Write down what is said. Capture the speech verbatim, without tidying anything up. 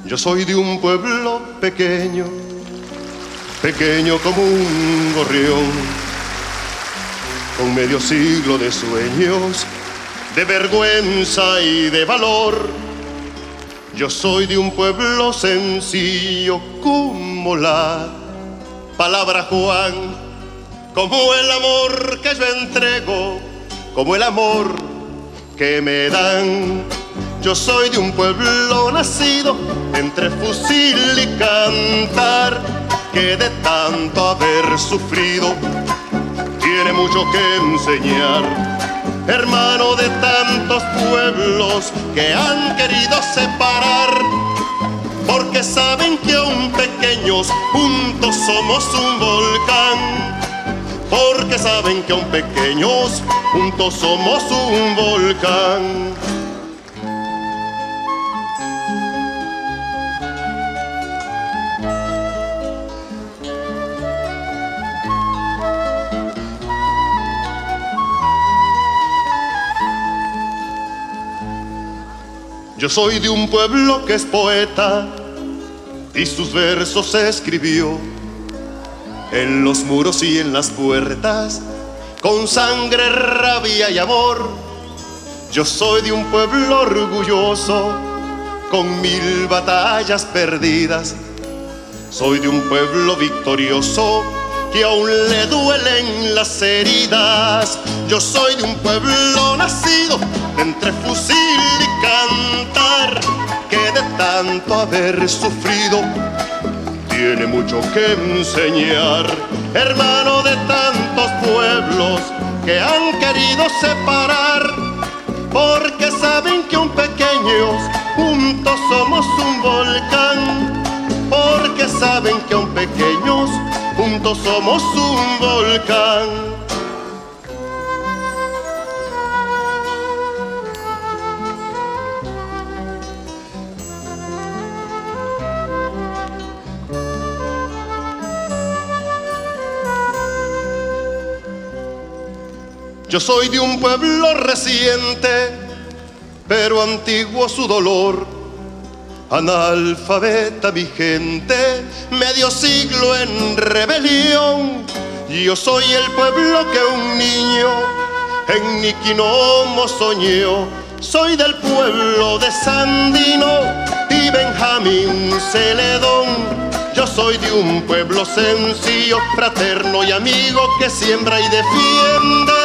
Yo soy de un pueblo pequeño, pequeño como un gorrión, con medio siglo de sueños, de vergüenza y de valor. Yo soy de un pueblo sencillo como la palabra Juan, como el amor que yo entrego, como el amor que me dan. Yo soy de un pueblo nacido entre fusil y cantar, que de tanto haber sufrido tiene mucho que enseñar. Hermano de tantos pueblos que han querido separar, porque saben que aún pequeños juntos somos un volcán. Porque saben que aún pequeños juntos somos un volcán. Yo soy de un pueblo que es poeta y sus versos escribió en los muros y en las puertas, con sangre, rabia y amor. Yo soy de un pueblo orgulloso, con mil batallas perdidas. Soy de un pueblo victorioso, que aún le duelen las heridas. Yo soy de un pueblo nacido entre fusil y cantar, que de tanto haber sufrido tiene mucho que enseñar. Hermano de tantos pueblos que han querido separar, porque saben que aún pequeños juntos somos un volcán. Porque saben que aún pequeños juntos somos un volcán. Yo soy de un pueblo reciente, pero antiguo su dolor. Analfabeta mi gente, medio siglo en rebelión. Yo soy el pueblo que un niño en Niquinomo soñó. Soy del pueblo de Sandino y Benjamín Celedón. Yo soy de un pueblo sencillo, fraterno y amigo, que siembra y defiende